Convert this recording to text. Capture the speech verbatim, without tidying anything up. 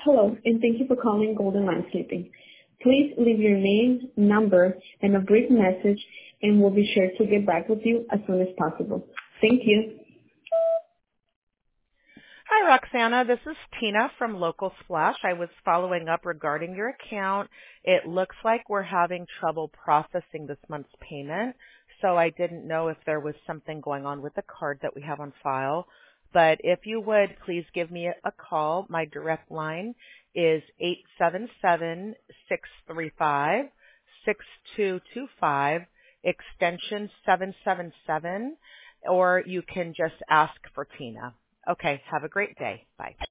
Hello, and thank you for calling Golden Landscaping. Please leave your name, number, and a brief message, and we'll be sure to get back with you as soon as possible. Thank you. Hi, Roxana. This is Tina from Local Splash. I was following up regarding your account. It looks like we're having trouble processing this month's payment, so I didn't know if there was something going on with the card that we have on file. But if you would, please give me a call. My direct line is eight seven seven, six three five, six two two five, extension seven seven seven, or you can just ask for Tina. Okay, have a great day. Bye.